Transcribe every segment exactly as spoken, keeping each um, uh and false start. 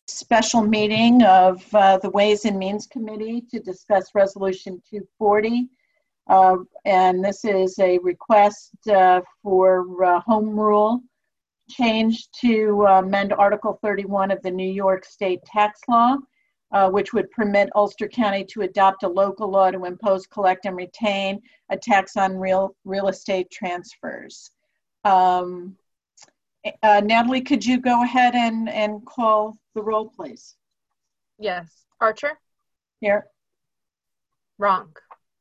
special meeting of uh, the Ways and Means Committee to discuss Resolution two forty. Uh, and this is a request uh, for uh, home rule change to uh, amend Article thirty-one of the New York State tax law, uh, which would permit Ulster County to adopt a local law to impose, collect, and retain a tax on real, real estate transfers. Um, uh, Natalie, could you go ahead and, and call the roll, please? Yes. Archer? Here. Ronk?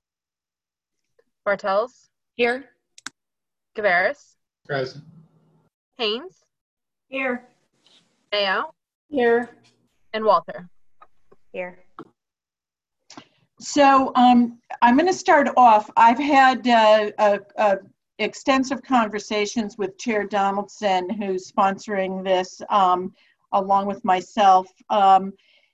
Bartels? Here. Gavaris? Present. Haynes? Here. Mayo? Here. And Walter? Here. So um, I'm going to start off. I've had uh, a, a extensive conversations with Chair Donaldson, who's sponsoring this, um, along with myself. Um,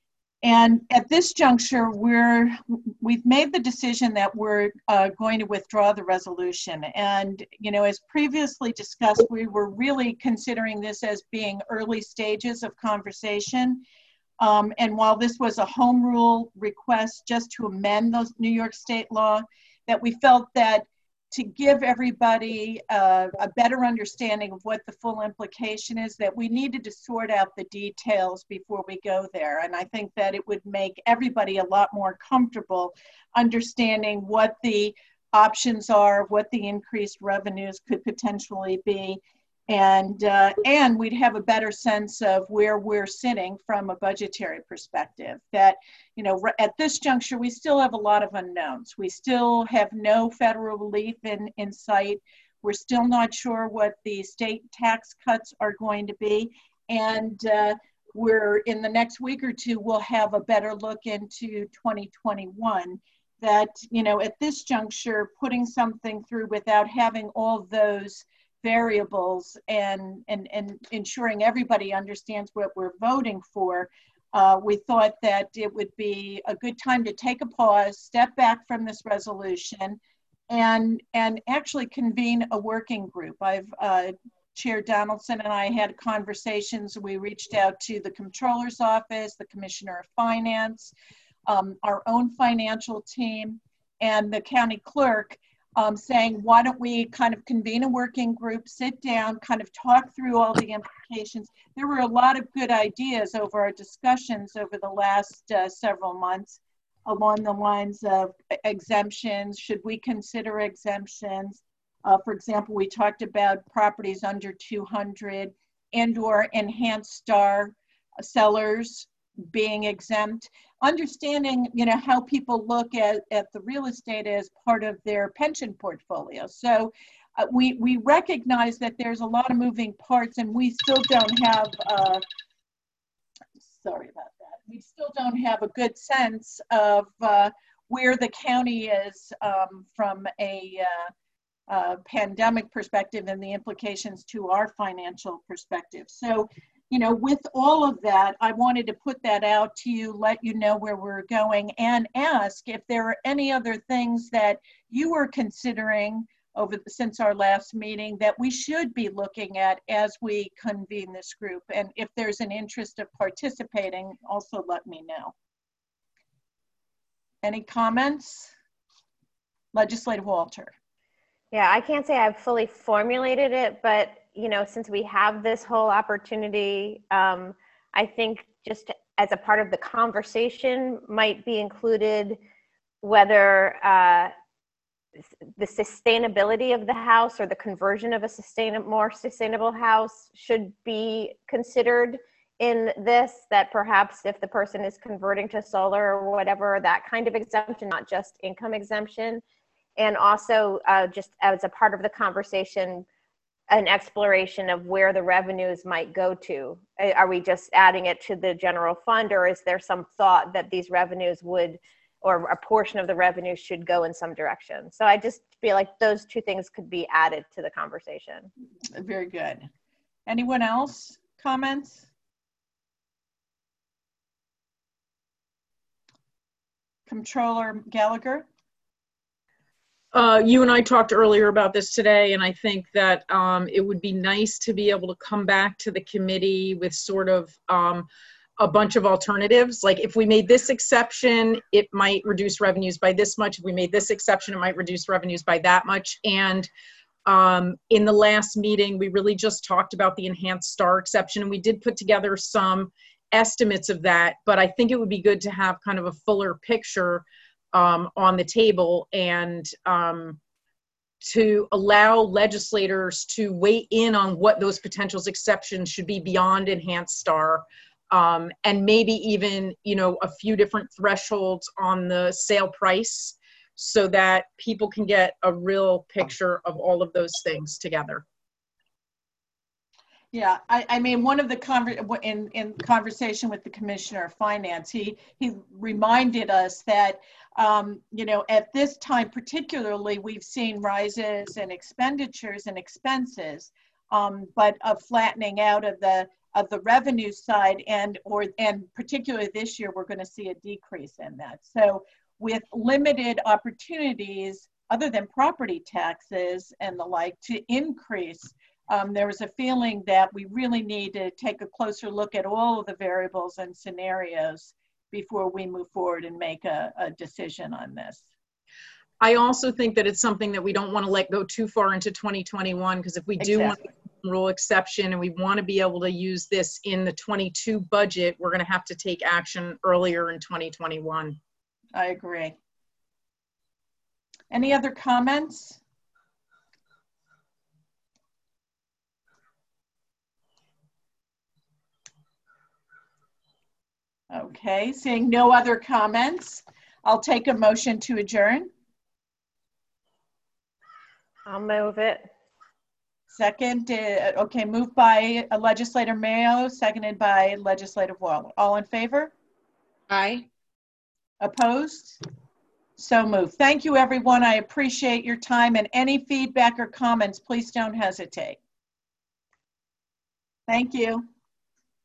and at this juncture, we're, we've made the decision that we're uh, going to withdraw the resolution. And, you know, as previously discussed, we were really considering this as being early stages of conversation. Um, and while this was a home rule request just to amend those New York State law, that we felt that to give everybody uh, a better understanding of what the full implication is, that we needed to sort out the details before we go there. And I think that it would make everybody a lot more comfortable understanding what the options are, what the increased revenues could potentially be. And, uh, and we'd have a better sense of where we're sitting from a budgetary perspective. That, you know, at this juncture, we still have a lot of unknowns. We still have no federal relief in, in sight. We're still not sure what the state tax cuts are going to be. And uh, we're, in the next week or two, we'll have a better look into twenty twenty-one. That, you know, at this juncture, putting something through without having all those variables and, and, and ensuring everybody understands what we're voting for, uh, we thought that it would be a good time to take a pause, step back from this resolution, and, and actually convene a working group. I've, uh, Chair Donaldson and I had conversations. We reached out to the Comptroller's Office, the Commissioner of Finance, um, our own financial team, and the County Clerk, Um, saying, why don't we kind of convene a working group, sit down, kind of talk through all the implications. There were a lot of good ideas over our discussions over the last uh, several months along the lines of exemptions. Should we consider exemptions? Uh, for example, we talked about properties under two hundred and or enhanced star sellers being exempt, understanding, you know, how people look at, at the real estate as part of their pension portfolio. So uh, we, we recognize that there's a lot of moving parts, and we still don't have, uh, sorry about that, we still don't have a good sense of uh, where the county is um, from a uh, uh, pandemic perspective and the implications to our financial perspective. So, you know, with all of that, I wanted to put that out to you, let you know where we're going, and ask if there are any other things that you were considering over the, since our last meeting that we should be looking at as we convene this group. And if there's an interest of participating, also let me know. Any comments? Legislative Walter. Yeah, I can't say I've fully formulated it, but you know, since we have this whole opportunity, um, I think just as a part of the conversation might be included whether uh, the sustainability of the house or the conversion of a sustain more sustainable house should be considered in this, that perhaps if the person is converting to solar or whatever, that kind of exemption, not just income exemption. And also uh, just as a part of the conversation, an exploration of where the revenues might go to. Are we just adding it to the general fund, or is there some thought that these revenues would, or a portion of the revenue should go in some direction? So I just feel like those two things could be added to the conversation. Very good. Anyone else? Comments? Comptroller Gallagher? Uh, you and I talked earlier about this today, and I think that um, it would be nice to be able to come back to the committee with sort of um, a bunch of alternatives. Like if we made this exception, it might reduce revenues by this much. If we made this exception, it might reduce revenues by that much. And um, in the last meeting, we really just talked about the enhanced STAR exception, and we did put together some estimates of that, but I think it would be good to have kind of a fuller picture um, on the table, and um, to allow legislators to weigh in on what those potential exceptions should be beyond enhanced STAR. Um, and maybe even, you know, a few different thresholds on the sale price so that people can get a real picture of all of those things together. Yeah, I, I mean, one of the conver in, in conversation with the Commissioner of Finance, he, he reminded us that, um, you know, at this time particularly, we've seen rises in expenditures and expenses, um, but a flattening out of the of the revenue side, and or and particularly this year we're going to see a decrease in that. So with limited opportunities other than property taxes and the like to increase, um, there was a feeling that we really need to take a closer look at all of the variables and scenarios before we move forward and make a, a decision on this. I also think that it's something that we don't want to let go too far into twenty twenty-one, because if we do Exactly. want to rule exception and we want to be able to use this in the twenty-two budget, we're going to have to take action earlier in twenty twenty-one. I agree. Any other comments? Okay, seeing no other comments, I'll take a motion to adjourn. I'll move it. Second, uh, okay, moved by uh, Legislator Mayo, seconded by Legislator Wall. All in favor? Aye. Opposed? So moved. Thank you, everyone. I appreciate your time, and any feedback or comments, please don't hesitate. Thank you.